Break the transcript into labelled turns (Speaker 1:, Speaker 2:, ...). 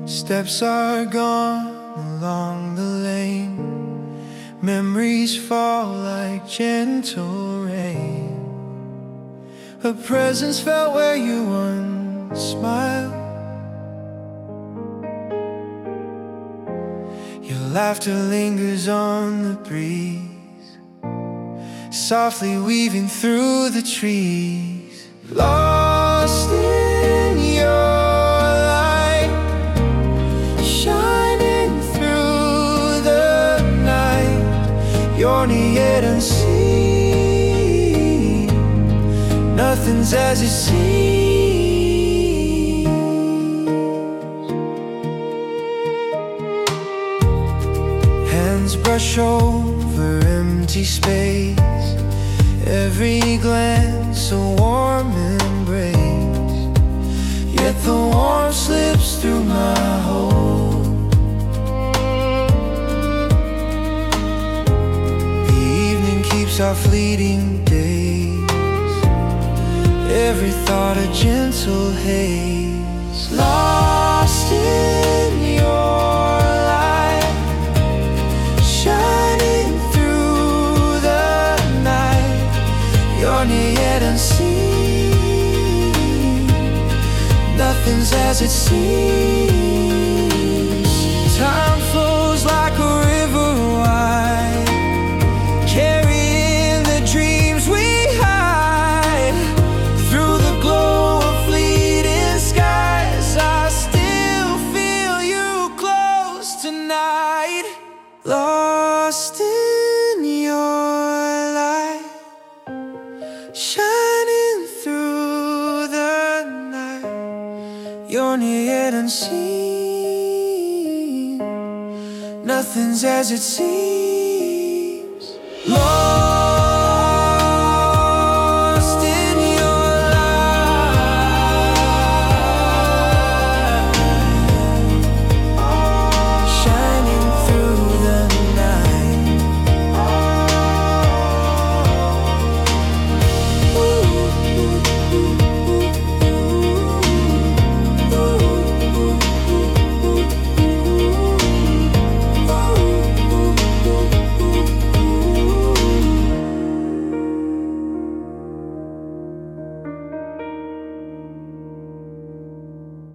Speaker 1: Steps are gone along the lane. Memories fall like gentle rain. A presence felt where you once smiled. Your laughter lingers on the breeze, softly weaving through the trees. Lost in your light, shining through the night. You're near yet unseen. Nothing's as it seems. Hands brush over empty space. Every glance a warm embrace. Yet the warmth slips through my hold. The evening keeps our fleeting days. Every thought a gentle haze. Lost in your light, shining through the night. You're near yet unseen. Nothing's as it seems. Time flows like a river wide, carrying the dreams we hide. Through the glow of fleeting skies, I still feel you close tonight. Lost in your light, shining through the night. You're near yet unseen. Nothing's as it seems. Lost